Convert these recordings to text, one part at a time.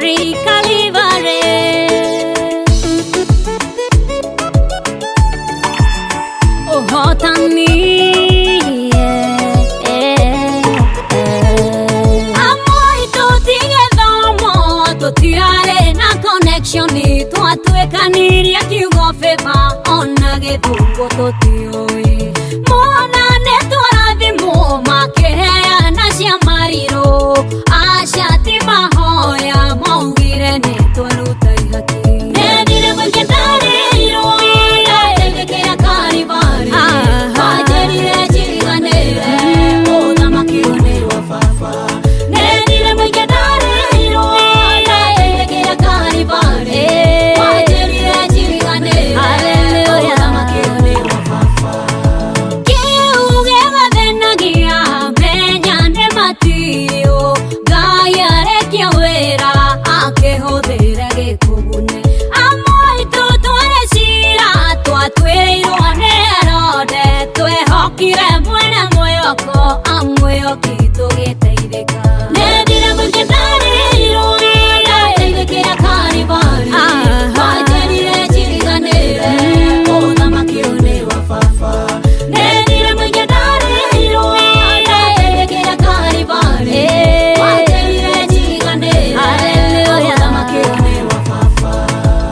Calvary, Calvary. Oh, hot on me, amor, tu tienes domo, tu tienes na connection, tu atuekaniri akiugo feva, onage tuko tu tioi. Mona ne tu aravimu, makehea na siamariro, asha ti mahoya, maungire ne tu alutai haki. Ne dire mwengendare iro, ya tegekea karibari, hajerire chiriganere, oda makione wafafa. Ne dire mwengendare iro, ya tegekea karibari, hajerire chiriganere, oda makione wafafa. Kiuge mathenagia, menyane matio, gayare kiawera, akehothere gekugune. Amoi tutore sira, twatweirwo ne Herode, twehokire mwene mwĩhoko, amwĩhoki tũgĩteithĩka. Ne ndire mũngendari irũĩ, yateithĩkĩra Kalvari, wanjerire njiriganĩre, ũthamaki ũyũ nĩ wa baba. Ne ndire mũngendari irũĩ, yateithĩkĩra Kalvari, wanjerire njiriganĩre, ũthamaki ũyũ nĩ wa baba.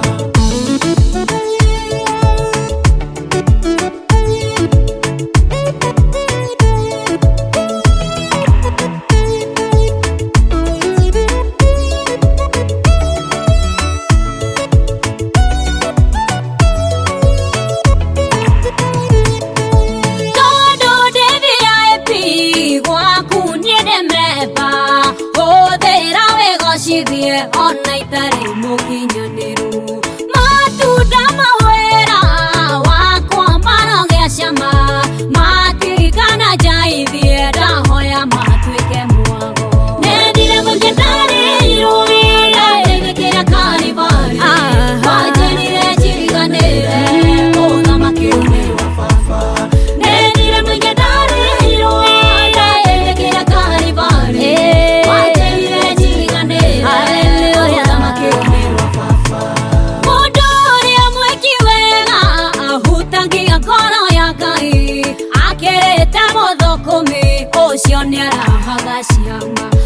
Todo DVIP gwaku niendemeba, hũthĩra wega ũcithie ona itarĩ mũkinyanĩru. Matunda mawĩra wakwa marogĩa cama, matirikana njaithie ndahoya matuĩke mwago. Ne ndire mũngendari irũĩ, yateithĩkĩra Kalvari, wanjerire njiriganĩre, ũthamaki ũyũ nĩ wa baba. Ne ndire mũngendari irũĩ, yateithĩkĩra Kalvari, wanjerire njiriganĩre, ũthamaki ũyũ nĩ wa baba. Mũndũ ũrĩa mwĩki wega ahutagia ngoro ya Ngai, akĩrĩte mũthũkũmi ũcio nĩarahaga ciama.